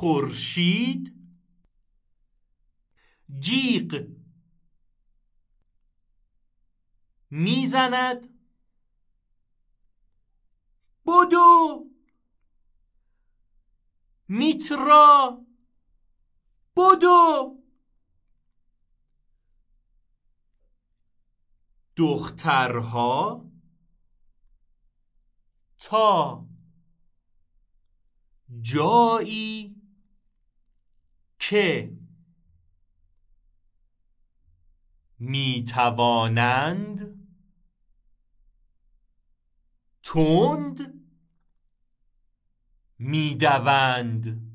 خورشید جیغ میزند بدو میترا بدو دخترها تا جایی که میتوانند تند میدوند